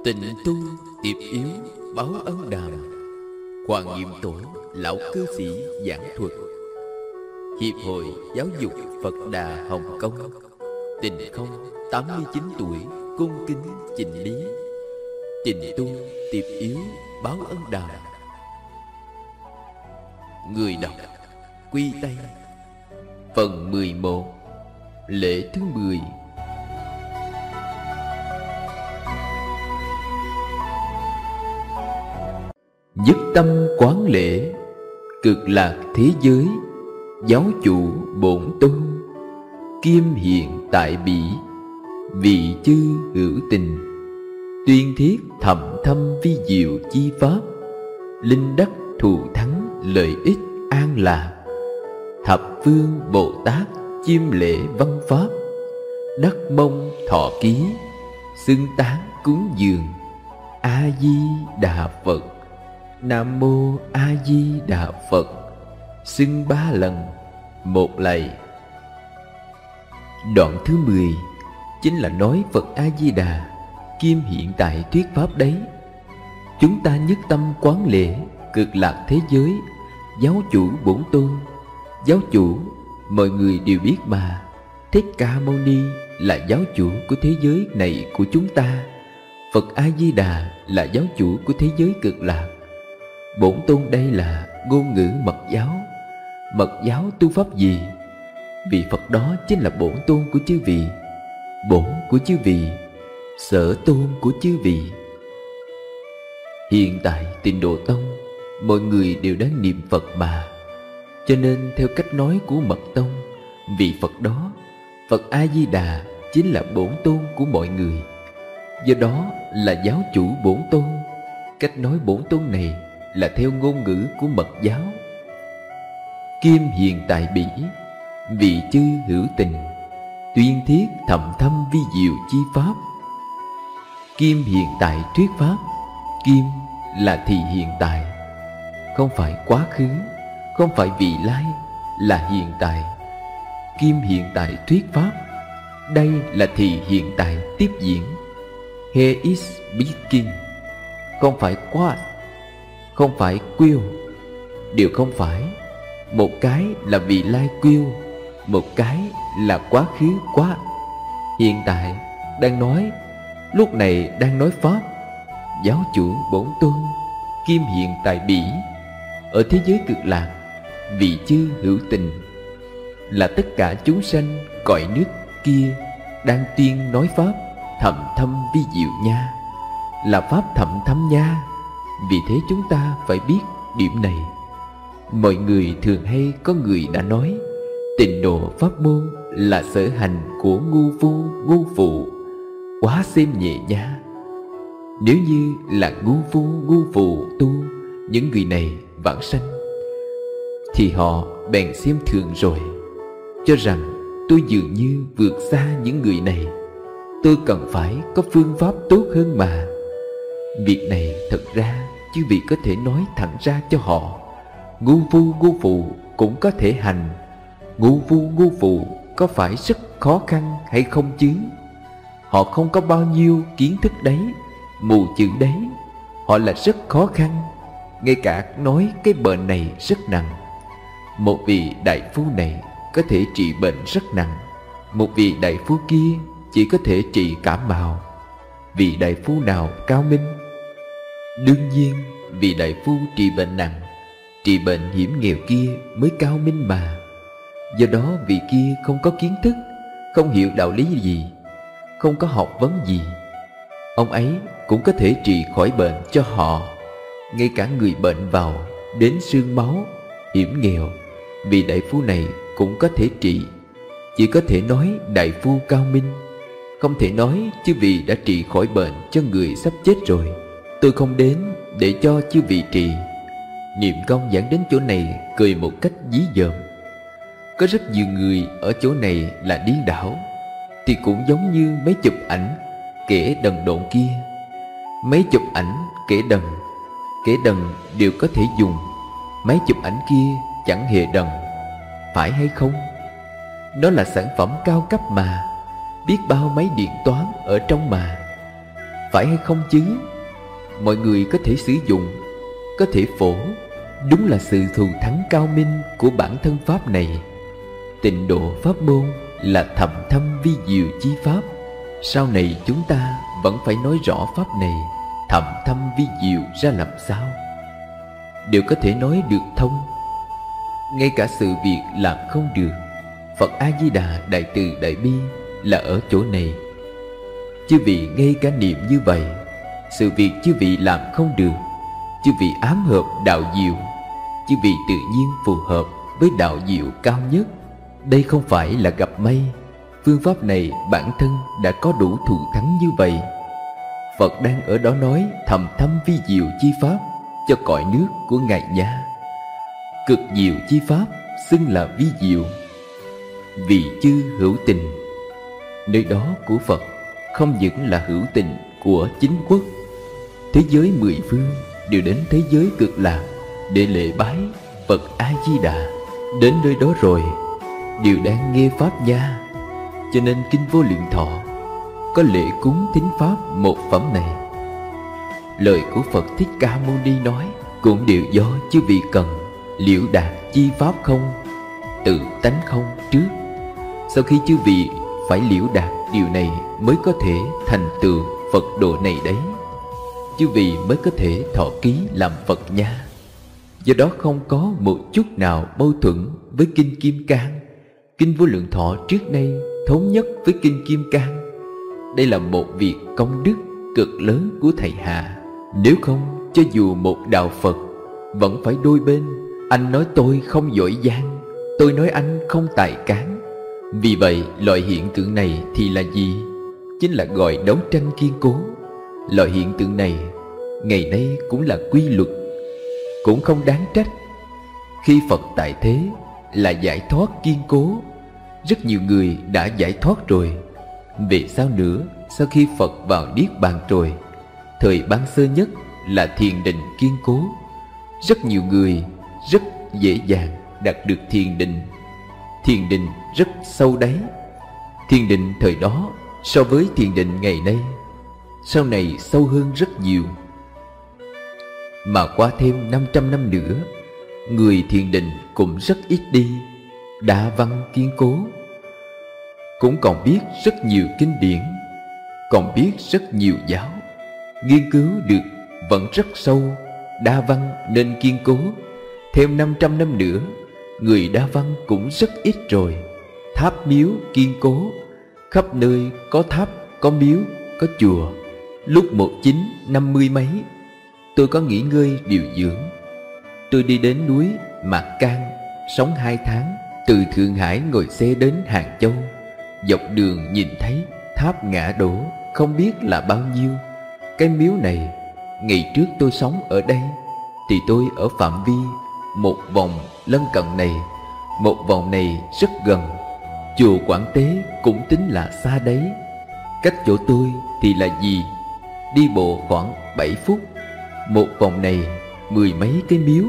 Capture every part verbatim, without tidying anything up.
Tịnh tu tiệp yếu báo ân đàm. Hoàng Nhiệm Tổ lão cư sĩ giảng thuật. Hiệp hội Giáo dục Phật Đà Hồng Kông. Tịnh Không tám mươi chín tuổi cung kính chỉnh lý. Tịnh tu tiệp yếu báo ân đàm. Người đọc Quy Tây. Phần mười một. Lễ thứ mười. Nhất tâm quán lễ, cực lạc thế giới, giáo chủ bổn tôn, kiêm hiện tại bỉ, vị chư hữu tình, tuyên thiết thậm thâm vi diệu chi pháp, linh đắc thù thắng lợi ích an lạc, thập phương Bồ Tát chiêm lễ văn pháp, đắc mông thọ ký, xưng tán cúng dường. A Di Đà Phật. Nam Mô A Di Đà Phật. Xưng ba lần, một lạy. Đoạn thứ mười chính là nói Phật A Di Đà kiêm hiện tại thuyết pháp đấy. Chúng ta nhất tâm quán lễ, cực lạc thế giới, giáo chủ bổn tôn. Giáo chủ mọi người đều biết mà, Thích Ca Mâu Ni là giáo chủ của thế giới này của chúng ta. Phật A Di Đà là giáo chủ của thế giới cực lạc. Bổn tôn đây là ngôn ngữ mật giáo. Mật giáo tu pháp gì? Vị Phật đó chính là bổn tôn của chư vị, bổn của chư vị, sở tôn của chư vị. Hiện tại Tịnh Độ Tông, mọi người đều đang niệm Phật mà. Cho nên theo cách nói của Mật Tông, vị Phật đó, Phật A Di Đà chính là bổn tôn của mọi người. Do đó là giáo chủ bổn tôn. Cách nói bổn tôn này là theo ngôn ngữ của Mật giáo. Kiêm hiện tại bỉ, vị chư hữu tình, tuyên thiết thậm thâm vi diệu chi pháp. Kiêm hiện tại thuyết pháp. Kiêm là thì hiện tại, không phải quá khứ, không phải vị lai, là hiện tại. Kiêm hiện tại thuyết pháp. Đây là thì hiện tại tiếp diễn. He is speaking. Không phải quá, không phải will, đều không phải. Một cái là vị lai will, một cái là quá khứ quá. Hiện tại đang nói, lúc này đang nói pháp. Giáo chủ bổn tôn kiêm hiện tại bỉ. Ở thế giới cực lạc, vị chư hữu tình là tất cả chúng sanh cõi nước kia đang tuyên nói pháp thậm thâm vi diệu nha, là pháp thậm thâm nha. Vì thế chúng ta phải biết điểm này. Mọi người thường hay có người đã nói Tịnh độ pháp môn là sở hành của ngu phu ngu phụ, quá xem nhẹ nha. Nếu như là ngu phu ngu phụ tu những người này vãng sanh, thì họ bèn xem thường rồi, cho rằng tôi dường như vượt xa những người này, tôi cần phải có phương pháp tốt hơn mà. Việc này thật ra chư vị có thể nói thẳng ra cho họ. Ngu phu ngu phụ cũng có thể hành. Ngu phu ngu phụ có phải rất khó khăn hay không chứ? Họ không có bao nhiêu kiến thức đấy, mù chữ đấy, họ là rất khó khăn. Ngay cả nói cái bệnh này rất nặng, một vị đại phu này có thể trị bệnh rất nặng, một vị đại phu kia chỉ có thể trị cảm mạo. Vị đại phu nào cao minh? Đương nhiên vị đại phu trị bệnh nặng, trị bệnh hiểm nghèo kia mới cao minh mà. Do đó vị kia không có kiến thức, không hiểu đạo lý gì, không có học vấn gì, ông ấy cũng có thể trị khỏi bệnh cho họ. Ngay cả người bệnh vào đến xương máu, hiểm nghèo, vị đại phu này cũng có thể trị. Chỉ có thể nói đại phu cao minh, không thể nói chư vị đã trị khỏi bệnh cho người sắp chết rồi, tôi không đến để cho chư vị trị. Niệm Công giảng đến chỗ này cười một cách dí dỏm. Có rất nhiều người ở chỗ này là điên đảo, thì cũng giống như mấy chụp ảnh kẻ đần độn kia. Mấy chụp ảnh kẻ đần, kẻ đần đều có thể dùng, mấy chụp ảnh kia chẳng hề đần, phải hay không? Đó là sản phẩm cao cấp mà, biết bao máy điện toán ở trong mà. phải hay không chứ? Mọi người có thể sử dụng, có thể phổ. Đúng là sự thù thắng cao minh của bản thân pháp này. Tịnh độ pháp môn là thầm thâm vi diệu chi pháp. Sau này chúng ta vẫn phải nói rõ pháp này thầm thâm vi diệu ra làm sao, đều có thể nói được thông. Ngay cả sự việc làm không được, Phật A-di-đà Đại Từ Đại Bi là ở chỗ này. Chư vị ngay cả niệm như vậy, sự việc chư vị làm không được, chư vị ám hợp đạo diệu, chư vị tự nhiên phù hợp với đạo diệu cao nhất. Đây không phải là gặp may. Phương pháp này bản thân đã có đủ thù thắng như vậy. Phật đang ở đó nói thầm thâm vi diệu chi pháp cho cõi nước của Ngài Nha. Cực diệu chi pháp xưng là vi diệu. Vì chư hữu tình, nơi đó của Phật không những là hữu tình của chính quốc. Thế giới mười phương đều đến thế giới cực lạc để lễ bái Phật A-di-đà. Đến nơi đó rồi đều đang nghe pháp nha. Cho nên Kinh Vô Lượng Thọ có lễ cúng thính pháp một phẩm này. Lời của Phật Thích Ca Mâu Ni nói cũng đều do chư vị cần liễu đạt chi pháp không, tự tánh không trước. Sau khi chư vị phải liễu đạt điều này mới có thể thành tựu Phật độ này đấy. Chư vị mới có thể thọ ký làm Phật nha. Do đó không có một chút nào mâu thuẫn với Kinh Kim Cang. Kinh Vô Lượng Thọ trước nay thống nhất với Kinh Kim Cang. Đây là một việc công đức cực lớn của thầy hạ. Nếu không, cho dù một đạo Phật vẫn phải đôi bên. Anh nói tôi không giỏi giang, tôi nói anh không tài cán. Vì vậy loại hiện tượng này thì là gì? Chính là gọi đấu tranh kiên cố. Loại hiện tượng này ngày nay cũng là quy luật, cũng không đáng trách. Khi Phật tại thế là giải thoát kiên cố. Rất nhiều người đã giải thoát rồi. Về sau nữa, sau khi Phật vào Niết Bàn rồi, thời ban sơ nhất là thiền định kiên cố. Rất nhiều người rất dễ dàng đạt được thiền định. Thiền định rất sâu đáy. Thiền định thời đó so với thiền định ngày nay sau này sâu hơn rất nhiều. Mà qua thêm năm trăm năm nữa, người thiền định cũng rất ít đi. Đa văn kiên cố, cũng còn biết rất nhiều kinh điển, còn biết rất nhiều giáo, nghiên cứu được vẫn rất sâu. Đa văn nên kiên cố. Thêm năm trăm năm nữa, người đa văn cũng rất ít rồi. Tháp miếu kiên cố, khắp nơi có tháp, có miếu, có chùa. Lúc một chín năm mươi mấy, tôi có nghỉ ngơi điều dưỡng. Tôi đi đến núi Mạc Cang sống hai tháng. Từ Thượng Hải ngồi xe đến Hàng Châu. Dọc đường nhìn thấy tháp ngã đổ không biết là bao nhiêu. Cái miếu này, ngày trước tôi sống ở đây thì tôi ở phạm vi một vòng lân cận này. Một vòng này rất gần. Chùa Quảng Tế cũng tính là xa đấy. Cách chỗ tôi thì là gì? Đi bộ khoảng bảy phút. Một vòng này mười mấy cái miếu.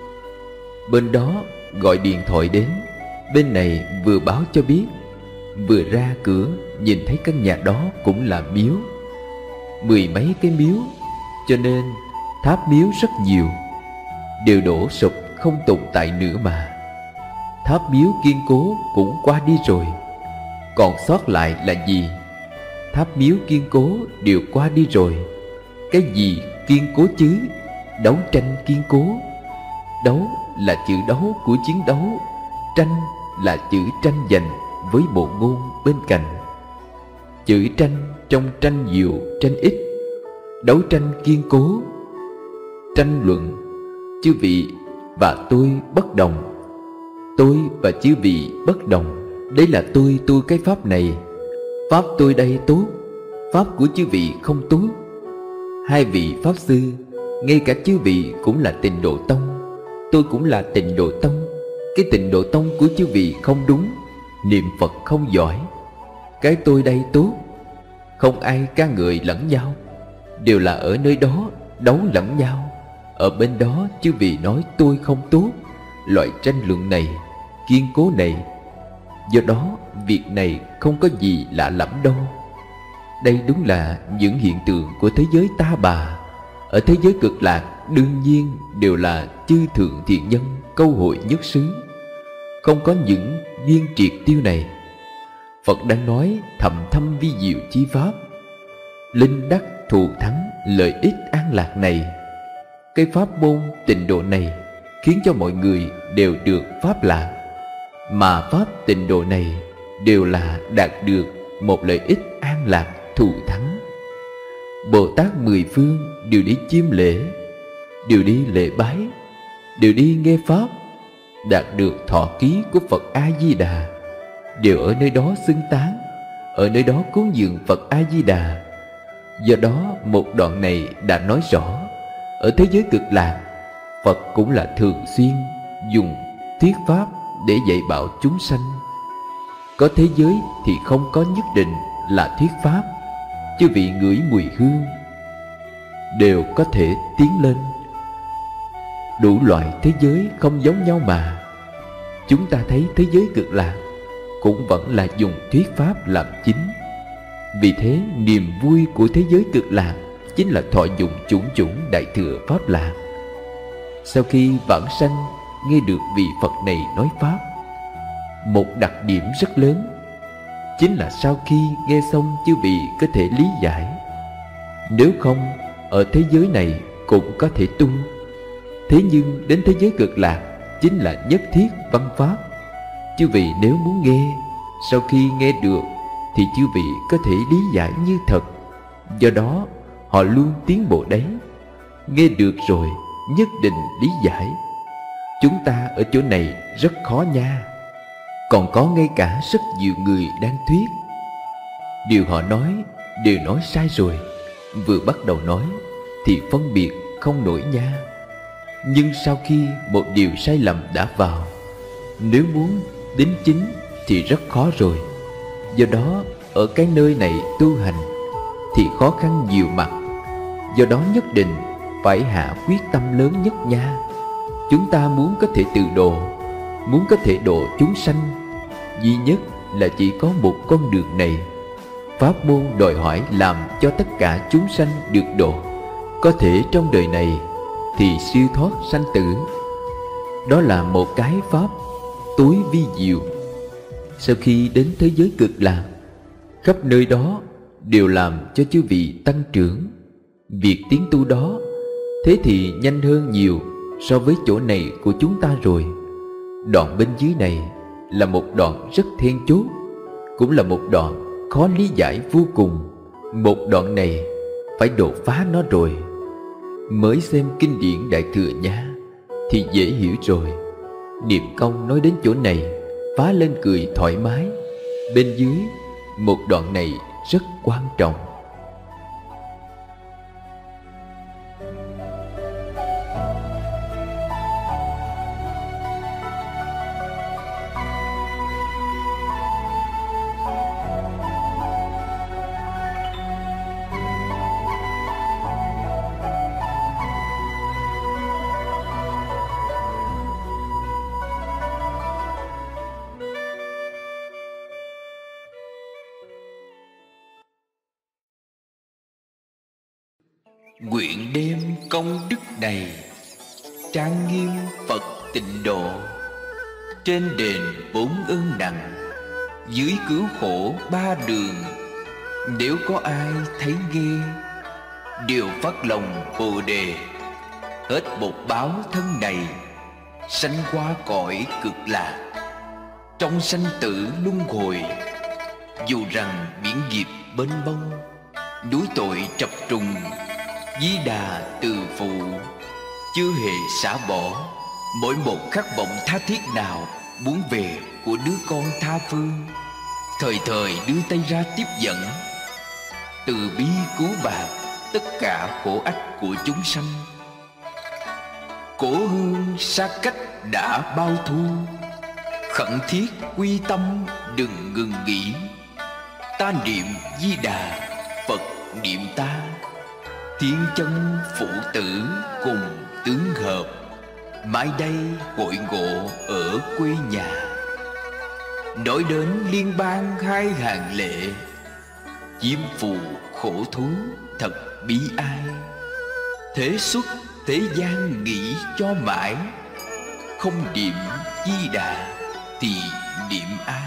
Bên đó gọi điện thoại đến, bên này vừa báo cho biết. Vừa ra cửa nhìn thấy căn nhà đó cũng là miếu. Mười mấy cái miếu. Cho nên tháp miếu rất nhiều, đều đổ sụp không tồn tại nữa mà. Tháp miếu kiên cố cũng qua đi rồi. Còn sót lại là gì? Tháp miếu kiên cố đều qua đi rồi. Cái gì kiên cố chứ? Đấu tranh kiên cố. Đấu là chữ đấu của chiến đấu. Tranh là chữ tranh giành với bộ ngôn bên cạnh. Chữ tranh trong tranh nhiều tranh ít. Đấu tranh kiên cố. Tranh luận. Chư vị và tôi bất đồng. Tôi và chư vị bất đồng. Đấy là tôi tu cái pháp này. Pháp tôi đây tốt, pháp của chư vị không tốt. Hai vị pháp sư, ngay cả chư vị cũng là Tịnh Độ Tông, tôi cũng là Tịnh Độ Tông. Cái Tịnh Độ Tông của chư vị không đúng, niệm Phật không giỏi. Cái tôi đây tốt. Không ai ca ngợi lẫn nhau, đều là ở nơi đó đấu lẫn nhau. Ở bên đó chư vị nói tôi không tốt. Loại tranh luận này, kiên cố này. Do đó việc này không có gì lạ lẫm đâu. Đây đúng là những hiện tượng của thế giới ta bà. Ở thế giới cực lạc đương nhiên đều là chư thượng thiện nhân câu hội nhất xứ, không có những duyên triệt tiêu này. Phật đang nói thầm thâm vi diệu chi pháp, linh đắc thù thắng lợi ích an lạc này. Cái pháp môn tịnh độ này khiến cho mọi người đều được pháp lạc, mà pháp tịnh độ này đều là đạt được một lợi ích an lạc thù thắng. Bồ Tát mười phương đều đi chiêm lễ, đều đi lễ bái, đều đi nghe pháp, đạt được thọ ký của Phật A-di-đà, đều ở nơi đó xưng tán, ở nơi đó cúng dường Phật A-di-đà. Do đó một đoạn này đã nói rõ, ở thế giới cực lạc, Phật cũng là thường xuyên dùng thuyết pháp để dạy bảo chúng sanh. Có thế giới thì không có nhất định là thuyết pháp. Chư vị ngửi mùi hương đều có thể tiến lên. Đủ loại thế giới không giống nhau mà. Chúng ta thấy thế giới cực lạc cũng vẫn là dùng thuyết pháp làm chính. Vì thế niềm vui của thế giới cực lạc chính là thọ dụng chủng chủng đại thừa pháp lạc. Sau khi vãng sanh nghe được vị Phật này nói pháp, một đặc điểm rất lớn chính là sau khi nghe xong chư vị có thể lý giải. Nếu không, ở thế giới này cũng có thể tu. Thế nhưng đến thế giới cực lạc chính là nhất thiết văn pháp. Chư vị nếu muốn nghe, sau khi nghe được thì chư vị có thể lý giải như thật. Do đó họ luôn tiến bộ đấy. Nghe được rồi nhất định lý giải. Chúng ta ở chỗ này rất khó nha. Còn có ngay cả rất nhiều người đang thuyết, điều họ nói đều nói sai rồi. Vừa bắt đầu nói thì phân biệt không nổi nha. Nhưng sau khi một điều sai lầm đã vào, nếu muốn đính chính thì rất khó rồi. Do đó ở cái nơi này tu hành thì khó khăn nhiều mặt. Do đó nhất định phải hạ quyết tâm lớn nhất nha. Chúng ta muốn có thể tự độ, muốn có thể độ chúng sanh, duy nhất là chỉ có một con đường này. Pháp môn đòi hỏi làm cho tất cả chúng sanh được độ, có thể trong đời này thì siêu thoát sanh tử. Đó là một cái pháp tối vi diệu. Sau khi đến thế giới cực lạc, khắp nơi đó đều làm cho chư vị tăng trưởng. Việc tiến tu đó thế thì nhanh hơn nhiều so với chỗ này của chúng ta rồi. Đoạn bên dưới này là một đoạn rất then chốt, cũng là một đoạn khó lý giải vô cùng. Một đoạn này phải đột phá nó rồi. Mới xem kinh điển Đại Thừa nha thì dễ hiểu rồi. Niệm Công nói đến chỗ này phá lên cười thoải mái. Bên dưới một đoạn này rất quan trọng. Nguyện đem công đức này trang nghiêm Phật tịnh độ, trên đền bốn ơn nặng, dưới cứu khổ ba đường. Nếu có ai thấy nghe, đều phát lòng Bồ Đề, hết một báo thân này, sanh qua cõi cực lạc. Trong sanh tử luân hồi, dù rằng biển nghiệp mênh mông, núi tội trập trùng, Di Đà từ phụ, chưa hề xả bỏ mỗi một khát vọng tha thiết nào muốn về của đứa con tha phương, thời thời đưa tay ra tiếp dẫn, từ bi cứu bạc tất cả khổ ách của chúng sanh. Cổ hương xa cách đã bao thu, khẩn thiết quy tâm đừng ngừng nghỉ. Ta niệm Di Đà, Phật niệm ta, thiên chân phụ tử cùng tướng hợp, mãi đây hội ngộ ở quê nhà. Nói đến liên bang hai hàng lệ, Diêm phù khổ thú thật bi ai, thế xuất thế gian nghĩ cho mãi, không niệm Di Đà thì niệm ai?